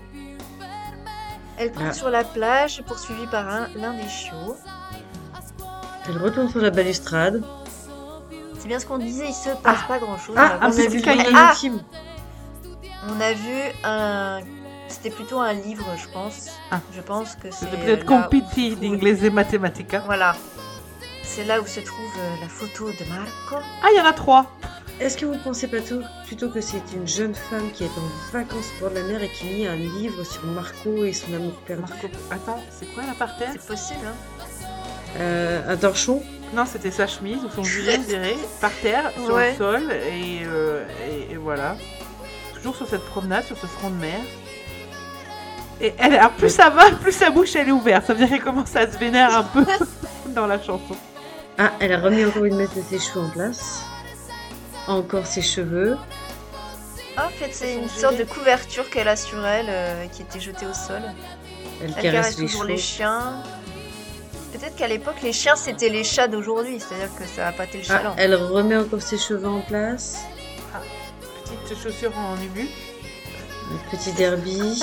Elle court Ah. sur la plage poursuivie par un, l'un des chiots. Elle retourne sur la balustrade. C'est bien ce qu'on disait, il se passe pas grand chose. Ah, On un a petit vu le cahier. journal Ah intime. On a vu un. C'était plutôt un livre, je pense. Ah. Je pense que c'est. C'était peut-être euh, là où compiti se trouve- d'inglés et mathématiques. Voilà. C'est là où se trouve euh, la photo de Marco. Ah, il y en a trois. Est-ce que vous pensez pas tout, plutôt que c'est une jeune femme qui est en vacances pour la mer et qui lit un livre sur Marco et son amour perdu? Marco... Attends, c'est quoi là par terre? C'est possible, hein. Euh, un torchon? Non, c'était sa chemise ou son gilet, je dirais, par terre, sur Ouais. le sol, et, euh, et, et voilà. Toujours sur cette promenade, sur ce front de mer. Et elle, alors, plus ça va, plus sa bouche elle est ouverte. Ça veut dire qu'elle commence à se vénère un peu dans la chanson. Ah, elle a remis encore une mèche de ses cheveux en place. Encore ses cheveux. Ah, en fait, c'est Son une sorte gilet. de couverture qu'elle a sur elle euh, qui était jetée au sol. Elle Elle caresse caresse les toujours cheveux. les chiens. Peut-être qu'à l'époque, les chiens c'était les chats d'aujourd'hui, c'est-à-dire que ça a pâté le Ah, chaland. elle remet encore ses cheveux en place. Petite chaussure en ubu. Un petit derby.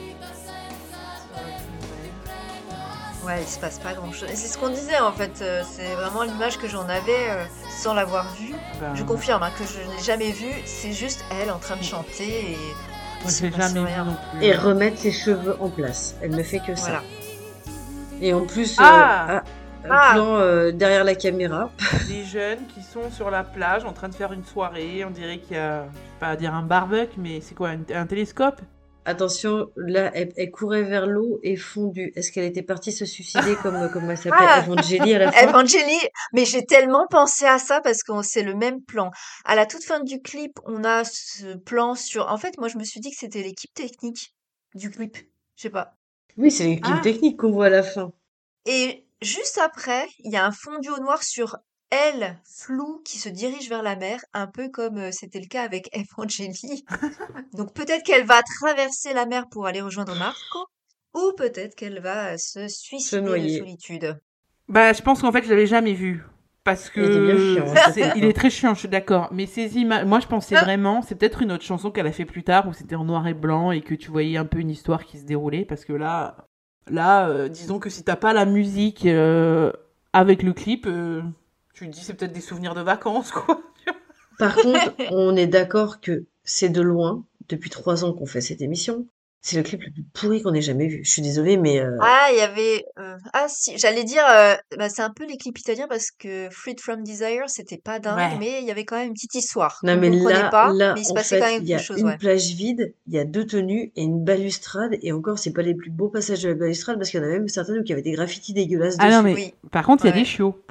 Ouais, il se passe pas grand-chose. Et c'est ce qu'on disait en fait, euh, c'est vraiment l'image que j'en avais euh, sans l'avoir vue. Ben, Je confirme hein, que je n'ai jamais vue, c'est juste elle en train de chanter et il Moi, se je l'ai passe jamais vu rien. non plus. Et remettre ses cheveux en place. Elle ne fait que ça. Voilà. Et en plus, Ah euh, ah, un Ah. plan euh, derrière la caméra. Des jeunes qui sont sur la plage en train de faire une soirée. On dirait qu'il y a, je vais pas dire un barbecue, mais c'est quoi, un, un télescope? Attention, là, elle, elle courait vers l'eau et fondue. Est-ce qu'elle était partie se suicider comme, comme elle s'appelle, Ah. Evangélie à la fin? Evangélie, mais j'ai tellement pensé à ça parce que c'est le même plan. À la toute fin du clip, on a ce plan sur. En fait, moi, je me suis dit que c'était l'équipe technique du clip. Je sais pas. Oui, c'est l'équipe Ah. technique qu'on voit à la fin. Et juste après, il y a un fondu au noir sur elle, floue, qui se dirige vers la mer, un peu comme euh, c'était le cas avec Evangélie. Donc peut-être qu'elle va traverser la mer pour aller rejoindre Marco, ou peut-être qu'elle va euh, se suicider de noyer. solitude. Bah, je pense qu'en fait, je l'avais jamais vu. Parce que. Il était bien chiant, hein, c'est- il est très chiant, je suis d'accord. Mais ces images. Moi, je pensais Ah. vraiment. C'est peut-être une autre chanson qu'elle a fait plus tard où c'était en noir et blanc et que tu voyais un peu une histoire qui se déroulait. Parce que là. Là, euh, disons que si t'as pas la musique euh, avec le clip, euh, tu te dis c'est peut-être des souvenirs de vacances, quoi. Par contre, on est d'accord que c'est de loin, depuis trois ans qu'on fait cette émission, c'est le clip le plus pourri qu'on ait jamais vu. Je suis désolée, mais euh, Ah, il y avait... euh, Ah si, j'allais dire, euh, bah, c'est un peu les clips italiens parce que Freed from Desire, c'était pas dingue, Ouais. mais il y avait quand même une petite histoire. non, On mais comprenait là, pas, là, mais il se en passait quand fait, même il y a quelque chose, une ouais. plage vide, il y a deux tenues et une balustrade, et encore, c'est pas les plus beaux passages de la balustrade parce qu'il y en a même certaines où il y avait des graffitis dégueulasses Ah dessus. non, mais Oui. par contre, il y a Ouais. des chiots.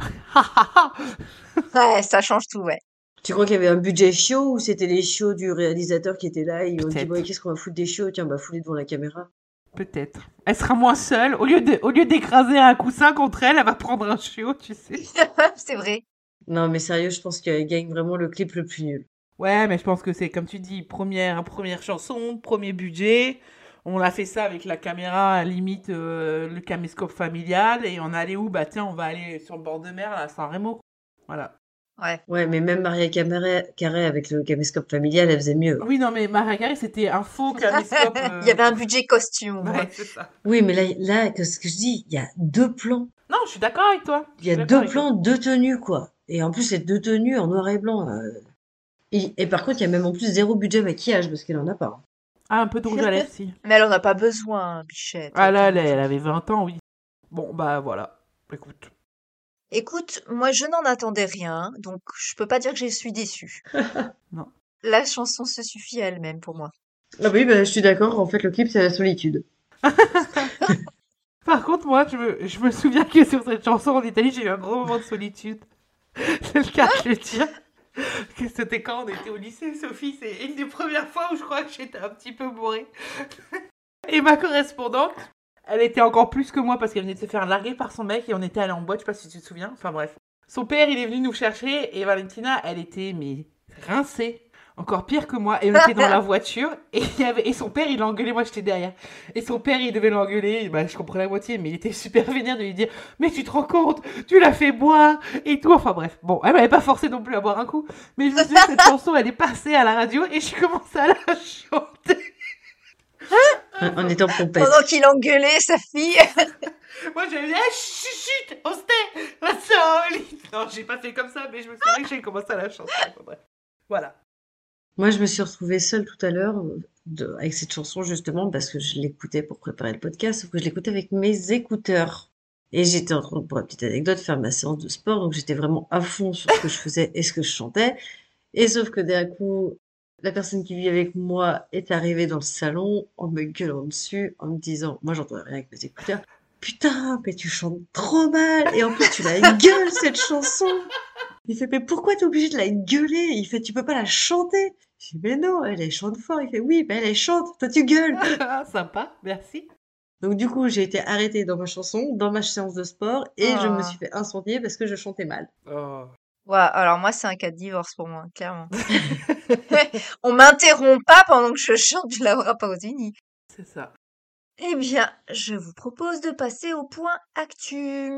Ouais, ça change tout, ouais. Tu crois qu'il y avait un budget chiot ou c'était les chiots du réalisateur qui étaient là et ils ont dit, Peut-être. bon, qu'est-ce qu'on va foutre des chiots? Tiens, on va fouler devant la caméra. Peut-être. Elle sera moins seule. Au lieu de, au lieu d'écraser un coussin contre elle, elle va prendre un chiot, tu sais. C'est vrai. Non, mais sérieux, je pense qu'elle gagne vraiment le clip le plus nul. Ouais, mais je pense que c'est, comme tu dis, première, première chanson, premier budget. On a fait ça avec la caméra, limite euh, le caméscope familial. Et on allait où? Bah tiens, on va aller sur le bord de mer, là, à San Remo. Voilà. Ouais. Ouais, mais même Maria Carré, Carré avec le caméscope familial, elle faisait mieux. Oui, non, mais Maria Carré, c'était un faux caméscope. Il y avait un euh, budget costume. Ouais, c'est ça. Oui, mais là, là, que ce que je dis, il y a deux plans. Non, je suis d'accord avec toi. Je Il y a suis d'accord deux avec toi. plans, deux tenues, quoi. Et en plus, c'est deux tenues en noir et blanc. euh. Et, et par contre, il y a même en plus zéro budget maquillage parce qu'elle en a pas. Ah, un peu de rouge à lèvres, si. Mais elle en a pas besoin, Bichette. Ah là, elle, Attends, elle attends. avait vingt ans, oui. Bon, bah voilà. Écoute. Écoute, moi je n'en attendais rien, donc je peux pas dire que je suis déçue. Non. La chanson se suffit à elle-même pour moi. Ah oui, bah, je suis d'accord. En fait, le clip, c'est la solitude. Par contre, moi, je me, je me souviens que sur cette chanson en Italie, j'ai eu un gros moment de solitude. C'est le cas de le dire. Que c'était quand on était au lycée, Sophie. C'est une des premières fois où je crois que j'étais un petit peu bourrée. Et ma correspondante, elle était encore plus que moi parce qu'elle venait de se faire larguer par son mec et on était allé en boîte, je sais pas si tu te souviens. Enfin bref. Son père, il est venu nous chercher et Valentina, elle était mais rincée. Encore pire que moi. Et on était dans la voiture et, il y avait... et son père, il l'engueulait. Moi, j'étais derrière. Et son père, il devait l'engueuler. Bah, je comprenais la moitié, mais il était super vénère de lui dire mais tu te rends compte, tu l'as fait boire et tout. Enfin bref. Bon, elle m'avait pas forcé non plus à boire un coup. Mais je me souviens que cette chanson, elle est passée à la radio et j'ai commencé à la chanter. En, en étant pompette. Pendant qu'il engueulait sa fille. Moi, j'avais dit, hey, chut, chut, on se tait, la solide. Non, j'ai pas fait comme ça, mais je me souviens que j'ai commencé à la chanter. Enfin, bref. Voilà. Moi, je me suis retrouvée seule tout à l'heure euh, de- avec cette chanson justement parce que je l'écoutais pour préparer le podcast, sauf que je l'écoutais avec mes écouteurs. Et j'étais en train, pour la petite anecdote, faire ma séance de sport, donc j'étais vraiment à fond sur ce que je faisais et ce que je chantais. Et sauf que d'un coup, la personne qui vit avec moi est arrivée dans le salon en me gueulant dessus, en me disant, moi j'entendais rien avec mes écouteurs, putain, mais tu chantes trop mal, et en plus tu la gueules cette chanson. Il fait, mais pourquoi t'es obligé de la gueuler? Il fait, tu peux pas la chanter. Je dis, mais non, elle, elle chante fort. Il fait, oui, mais elle, elle chante, toi tu gueules. Sympa, merci. Donc du coup, j'ai été arrêtée dans ma chanson, dans ma séance de sport, et je me Oh. suis fait incendier parce que je chantais mal. Oh. Ouais, alors moi c'est un cas de divorce pour moi, clairement. On m'interrompt pas pendant que je chante du Laura Pausini. C'est ça. Eh bien, je vous propose de passer au point actu.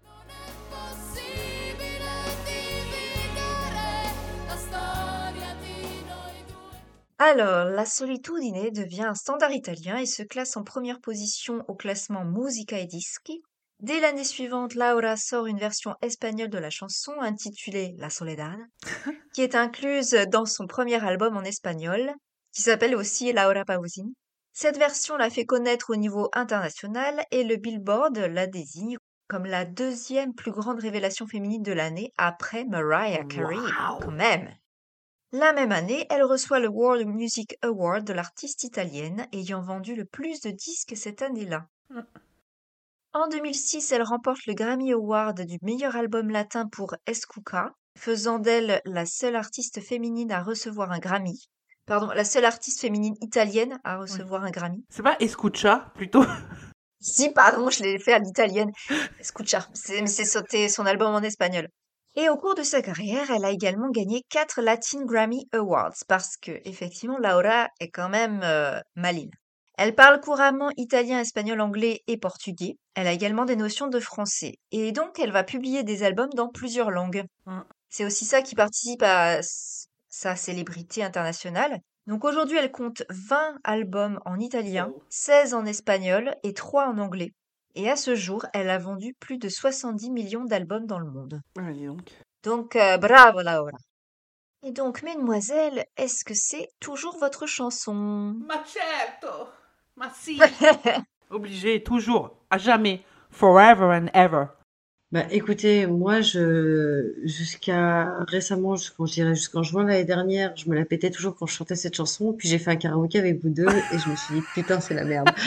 Alors, la solitudine devient un standard italien et se classe en première position au classement Musica e Dischi. Dès l'année suivante, Laura sort une version espagnole de la chanson intitulée La Soledad, qui est incluse dans son premier album en espagnol, qui s'appelle aussi Laura Pausini. Cette version la fait connaître au niveau international et le Billboard la désigne comme la deuxième plus grande révélation féminine de l'année après Mariah Carey, Wow. quand même. La même année, elle reçoit le World Music Award de l'artiste italienne ayant vendu le plus de disques cette année-là. Mm. En deux mille six, elle remporte le Grammy Award du meilleur album latin pour Escucha, faisant d'elle la seule artiste féminine à recevoir un Grammy. Pardon, la seule artiste féminine italienne à recevoir un Grammy. C'est pas Escucha, plutôt. Si, pardon, je l'ai fait à l'italienne. Escucha, c'est, mais c'est sauté son album en espagnol. Et au cours de sa carrière, elle a également gagné quatre Latin Grammy Awards parce que, effectivement, Laura est quand même euh, maline. Elle parle couramment italien, espagnol, anglais et portugais. Elle a également des notions de français. Et donc, elle va publier des albums dans plusieurs langues. Mm. C'est aussi ça qui participe à s- sa célébrité internationale. Donc aujourd'hui, elle compte vingt albums en italien, Wow. seize en espagnol et trois en anglais. Et à ce jour, elle a vendu plus de soixante-dix millions d'albums dans le monde. Ah, dis donc. Donc, euh, bravo Laura. Et donc, mesdemoiselles, est-ce que c'est toujours votre chanson? Ma certo. Ma si. Obligé, toujours, à jamais, forever and ever. Bah écoutez, moi je jusqu'à récemment, je- quand je dirais jusqu'en juin l'année dernière, je me la pétais toujours quand je chantais cette chanson, puis j'ai fait un karaoké avec vous deux et je me suis dit putain c'est la merde.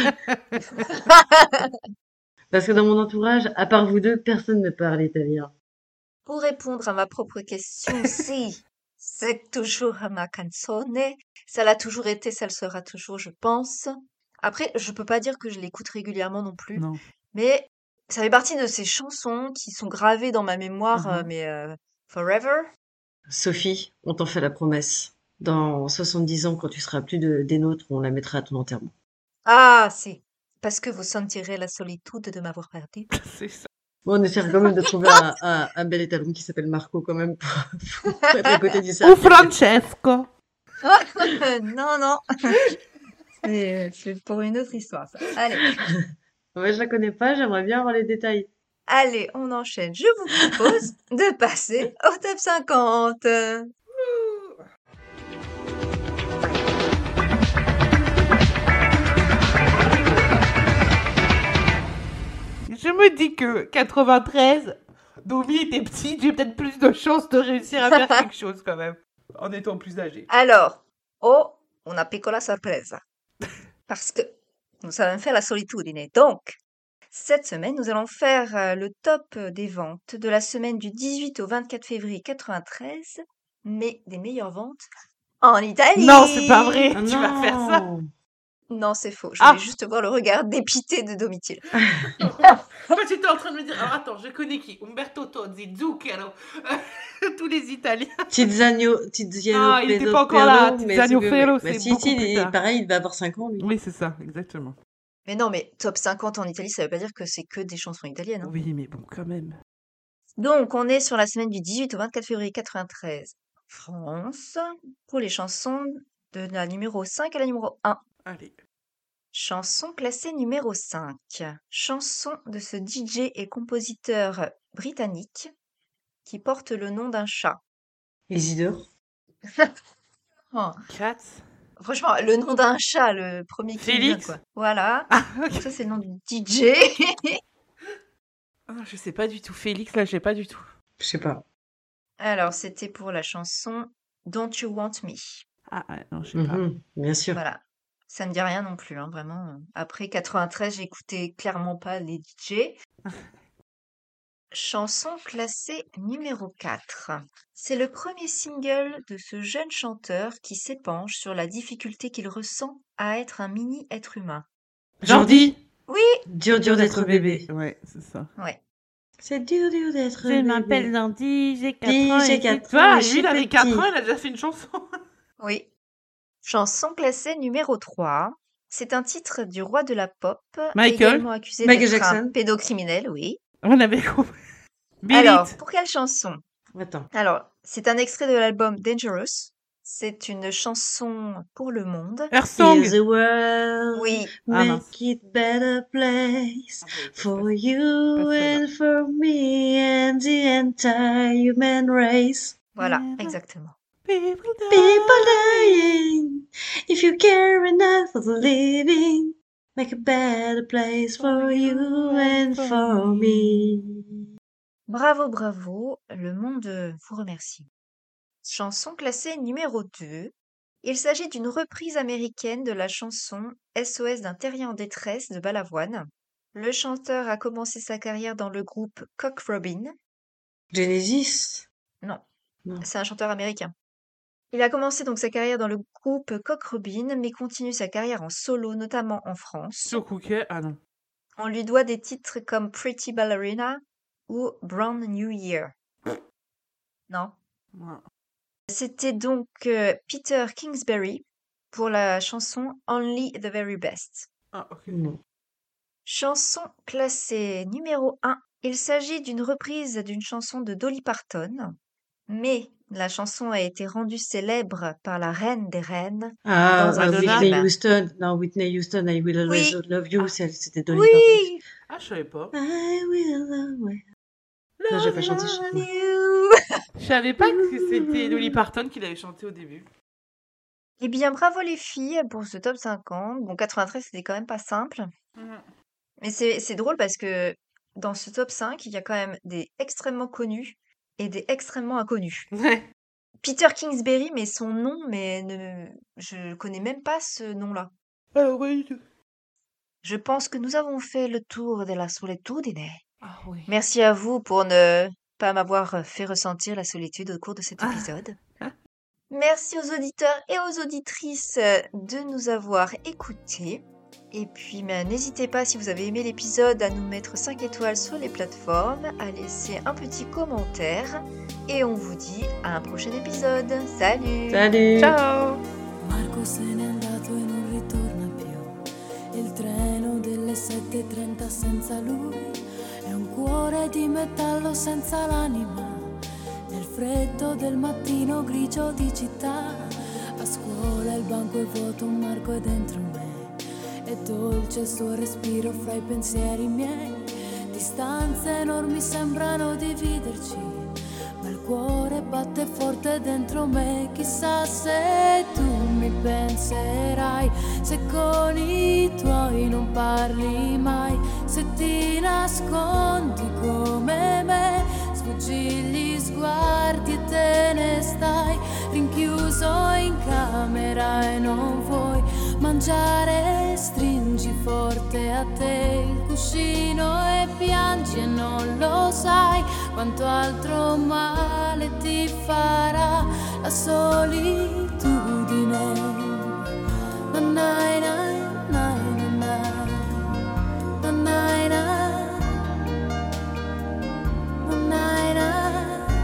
Parce que dans mon entourage, à part vous deux, personne ne parle italien. Pour répondre à ma propre question, si, c'est toujours ma canzone. Ça l'a toujours été, ça le sera toujours, je pense. Après, je peux pas dire que je l'écoute régulièrement non plus, Non. mais ça fait partie de ces chansons qui sont gravées dans ma mémoire, euh, Mhm. mais euh, forever. Sophie, on t'en fait la promesse. Dans soixante-dix ans, quand tu seras plus de, des nôtres, on la mettra à ton enterrement. Ah, si, parce que vous sentirez la solitude de m'avoir perdu. C'est ça. Bon, on essaiera quand même de trouver un, un, un bel étalon qui s'appelle Marco quand même pour, pour être à côté du Ou cercle. Francesco. Non, non. C'est c'est pour une autre histoire, ça. Allez. Ouais, je la connais pas, j'aimerais bien avoir les détails. Allez, on enchaîne. Je vous propose de passer au top cinquante. Je me dis que quatre-vingt-treize, Domi était petite, j'ai peut-être plus de chances de réussir à faire quelque chose quand même, en étant plus âgée. Alors, oh, una piccola sorpresa. Parce que nous avons fait la solitudine. Donc, cette semaine, nous allons faire euh, le top des ventes de la semaine du dix-huit au vingt-quatre février quatre-vingt-treize, mais des meilleures ventes en Italie. Non, c'est pas vrai, Ah tu vas faire ça. non! Non, c'est faux. Je Ah. voulais juste voir le regard dépité de Domitille. Toi, tu étais en train de me dire, alors attends, je connais qui? Umberto Tozzi, Zucchero, tous les Italiens. Tiziano, Tiziano Ah, il était Ferro, pas encore là. mais Tiziano c'est- Ferro, bah, c'est si, beaucoup si, plus il- tard. pareil, il va avoir cinq ans, lui. Oui, c'est ça, exactement. Mais non, mais top cinquante en Italie, ça veut pas dire que c'est que des chansons italiennes, hein. Oui, mais bon, quand même. Donc, on est sur la semaine du dix-huit au vingt-quatre février quatre-vingt-treize. France, pour les chansons de la numéro cinq à la numéro un. Allez. Chanson classée numéro cinq. Chanson de ce D J et compositeur britannique qui porte le nom d'un chat. Isidore. Oh, Cats. franchement, le nom d'un chat, le premier qui me vient, Félix. quoi. Voilà. Ah, ok. Donc ça, c'est le nom du D J. Ah, je sais pas du tout. Félix, là, je sais pas du tout. Je sais pas. Alors, c'était pour la chanson Don't You Want Me. Ah, ah, non, je sais pas. Mhm, bien sûr. Voilà. Ça me dit rien non plus, hein, vraiment. Après quatre-vingt-treize, j'écoutais clairement pas les D J. Chanson classée numéro quatre. C'est le premier single de ce jeune chanteur qui s'épanche sur la difficulté qu'il ressent à être un mini être humain. Jordi. Oui, Dur, dur d'être bébé. Ouais, c'est ça. ouais. C'est dur, dur d'être Je bébé. m'appelle Jordi, j'ai quatre Dis, ans. j'ai et quatre tu ans vois, et je lui, suis il avait petit. quatre ans, il a déjà fait une chanson. Oui. Chanson classée numéro trois. C'est un titre du roi de la pop, Michael. également accusé Michael d'être un Jackson. pédocriminel, oui. On avait compris. Beat Alors, It. pour quelle chanson? Attends. Alors, c'est un extrait de l'album Dangerous. C'est une chanson pour le monde. Her Song. Here's the world, Oui, Ah, mince. make it better place Ah, oui, for pas- you pas celle-là. and for me and the entire human race. voilà, Mhm. exactement. People die. People dying, if you care enough for the living, make a better place for you and for me. Bravo, bravo, le monde vous remercie. Chanson classée numéro deux. Il s'agit d'une reprise américaine de la chanson S O S d'un terrier en détresse de Balavoine. Le chanteur a commencé sa carrière dans le groupe Cock Robin. Genesis? Non, Non. c'est un chanteur américain. Il a commencé donc sa carrière dans le groupe Cock Robin, mais continue sa carrière en solo, notamment en France. Sur Cookie. Ah non. On lui doit des titres comme Pretty Ballerina ou Brand New Year. Non. Ouais. C'était donc euh, Peter Kingsbury pour la chanson Only the Very Best. Ah, ok. Non. Chanson classée numéro un. Il s'agit d'une reprise d'une chanson de Dolly Parton, mais la chanson a été rendue célèbre par la reine des reines. Ah, Dans un euh, Madonna. Whitney film. Houston. Non, Whitney Houston, I Will Always Oui. Love You. Ah. c'est- C'était Dolly Parton. Oui! Ah, je savais pas. I will always. Non, je vais pas chanter. je sais pas. You. Je savais pas que c'était Dolly Parton qui l'avait chanté au début. Eh bien, bravo les filles pour ce top cinquante. Bon, quatre-vingt-treize, c'était quand même pas simple. Mhm. Mais c'est c'est drôle parce que dans ce top cinq, il y a quand même des extrêmement connus et des extrêmement inconnus. Ouais. Peter Kingsbury, mais son nom, mais ne, je connais même pas ce nom-là. Alors, oui. Je pense que nous avons fait le tour de la solitudine. Ah, oui. Merci à vous pour ne pas m'avoir fait ressentir la solitude au cours de cet épisode. Merci aux auditeurs et aux auditrices de nous avoir écoutés. Et puis, ben, n'hésitez pas, si vous avez aimé l'épisode, à nous mettre cinq étoiles sur les plateformes, à laisser un petit commentaire. Et on vous dit à un prochain épisode. Salut! Salut! Ciao. Marco se n'è andato e non ritorna più. Il treno delle sette e trenta senza lui È un cuore di metallo senza l'anima, nel freddo del mattino grigio di città. A scuola il banco è vuoto, un marco è dentro me. È dolce il suo respiro fra i pensieri miei. Distanze enormi sembrano dividerci, ma il cuore batte forte dentro me. Chissà se tu mi penserai, se con i tuoi non parli mai, se ti nascondi come me, sfuggi gli sguardi e te ne stai rinchiuso in camera e non vuoi mangiare. Stringi forte a te il cuscino e piangi e non lo sai quanto altro male ti farà la solitudine. Nanai, nai, nai, nanai. Nanai, nai. Nanai, nai.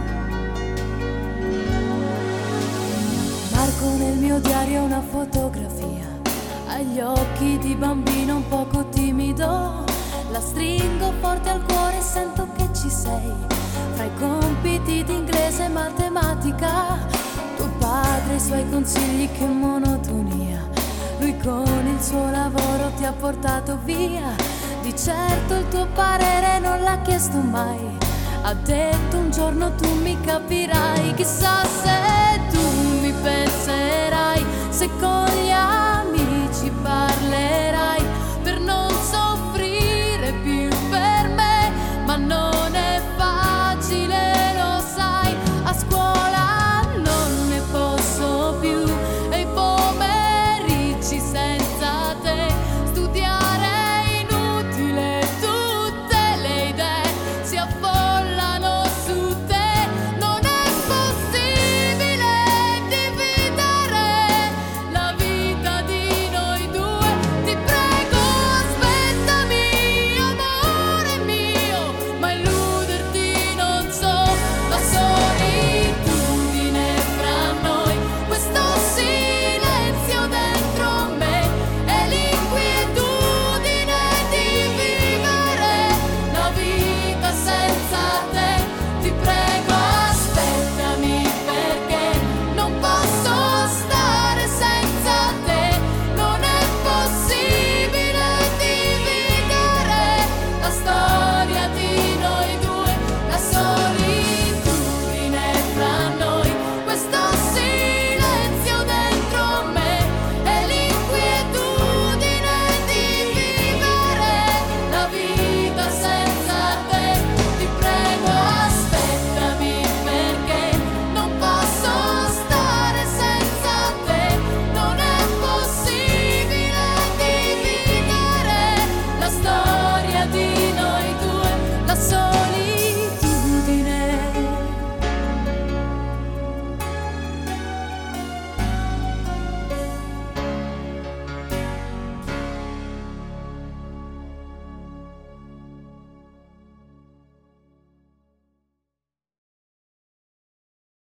Marco nel mio diario una fotografia, agli occhi di bambino un poco timido. La stringo forte al cuore e sento che ci sei, fra i compiti di inglese e matematica. Tuo padre e i suoi consigli, che monotonia. Lui con il suo lavoro ti ha portato via. Di certo il tuo parere non l'ha chiesto mai. Ha detto un giorno tu mi capirai. Chissà